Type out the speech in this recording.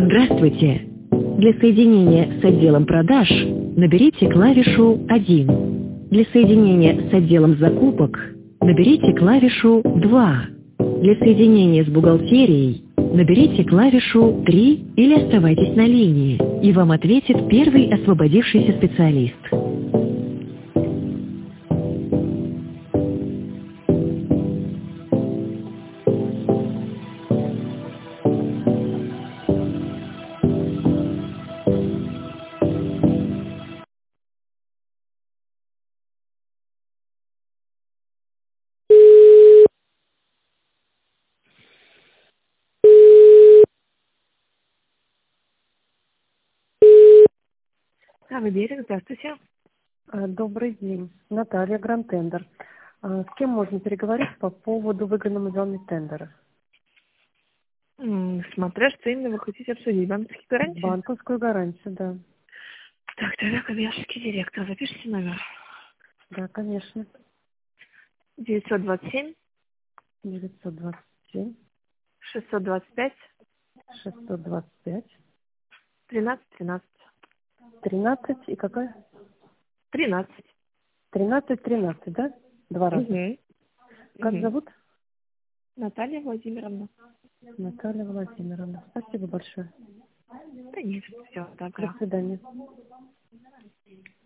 Здравствуйте! Для соединения с отделом продаж наберите клавишу 1. Для соединения с отделом закупок наберите клавишу 2. Для соединения с бухгалтерией наберите клавишу 3 или оставайтесь на линии, и вам ответит первый освободившийся специалист. Правый берег, здравствуйте. Добрый день. Наталья, Гранд-тендер. С кем можно переговорить по поводу выгодного зоны тендера? Смотря что именно вы хотите обсудить. Банковские гарантии? Банковскую гарантию, да. Так, тогда коммерческий директор. Запишите номер. Да, конечно. 927 927 625 625 13 13. 13 и какая? 13. 13, да? Два раза. Угу. Как зовут? Наталья Владимировна. Наталья Владимировна. Спасибо большое. Да нет, все, До добра. свидания.